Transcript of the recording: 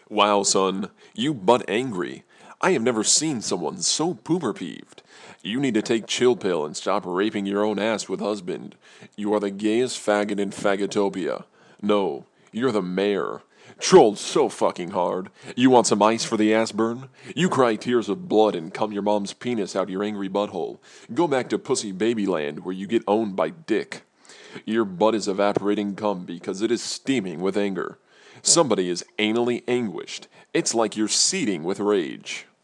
Wow, son, you butt angry. I have never seen someone so pooper peeved. You need to take chill pill and stop raping your own ass with husband. You are the gayest faggot in Fagotopia. No, you're the mayor. Trolled so fucking hard. You want some ice for the ass burn? You cry tears of blood and cum your mom's penis out your angry butthole. Go back to Pussy Babyland where you get owned by dick. Your butt is evaporating cum because it is steaming with anger. Somebody is anally anguished. It's like you're seething with rage.